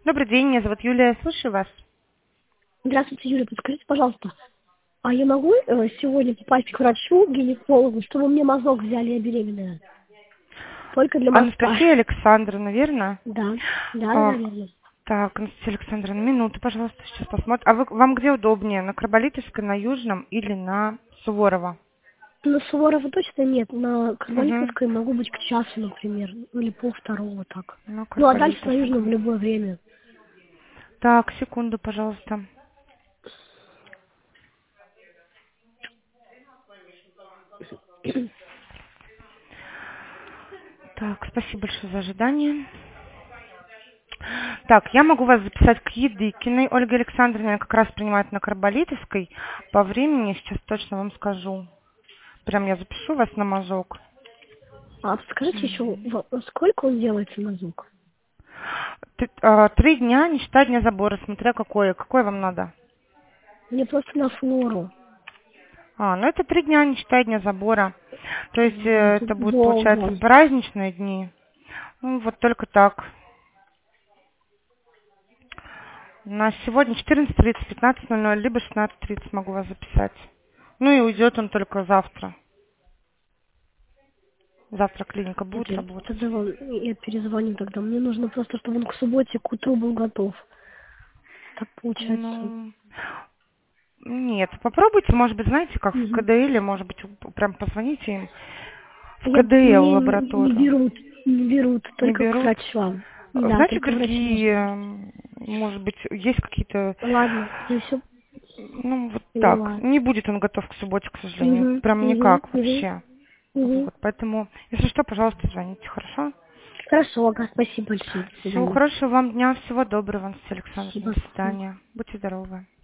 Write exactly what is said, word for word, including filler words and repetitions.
Добрый день, меня зовут Юлия, я слушаю вас. Здравствуйте, Юля, подскажите, пожалуйста, а я могу э, сегодня попасть к врачу, гинекологу, чтобы мне мазок взяли, я беременная? Только для мазка. Анастасия Александровна, верно? Да, да, А, наверное. так, Анастасия Александровна, минуту, пожалуйста, сейчас посмотрим. А вы, вам где удобнее, на Карболитовской, на Южном или на Суворова? На Суворова точно нет, на Угу. Карболитовской могу быть к часу, например, или пол второго так. На Ну, а дальше на Южном в Карболитовской. любое время. Так, секунду, пожалуйста. Так, спасибо большое за ожидание. Так, я могу вас записать к Едыкиной Ольге Александровне, она как раз принимает на Карболитовской. По времени сейчас точно вам скажу. Прям я запишу вас на мазок. А подскажите еще, Мгм. во- сколько он делается мазок? Т- а, Три дня, не считая дня забора, смотря какое. Какое вам надо? Мне просто на флору. А, ну это три дня, не считая дня забора. То есть М, э, тут это будет, получается, долго. праздничные дни. Ну, вот только так. На сегодня четырнадцать тридцать, пятнадцать ноль ноль, либо шестнадцать тридцать могу вас записать. Ну и уйдет он только завтра. Завтра клиника будет Нет, работать. тогда вам, я перезвоню тогда. Мне нужно просто, чтобы он к субботе, к утру был готов. Так получается. Ну, нет, попробуйте, может быть, знаете, как в Мгм. КДЛ, может быть, прям позвоните им в Я, КДЛ мне не лабораторию. берут, не берут, Не только к берут. врачам. Да, Знаете, только врачи должны другие, брать. м, может быть, есть какие-то, Ладно, я все ну, вот так. поняла. Не будет он готов к субботе, к сожалению. Угу, Прям угу, никак угу, вообще. угу. Вот, поэтому, если что, пожалуйста, звоните, хорошо? Хорошо, ага, спасибо большое. До Всего свидания. хорошего вам дня, всего доброго, Анастасия Александровна. Спасибо. До свидания. Будьте здоровы.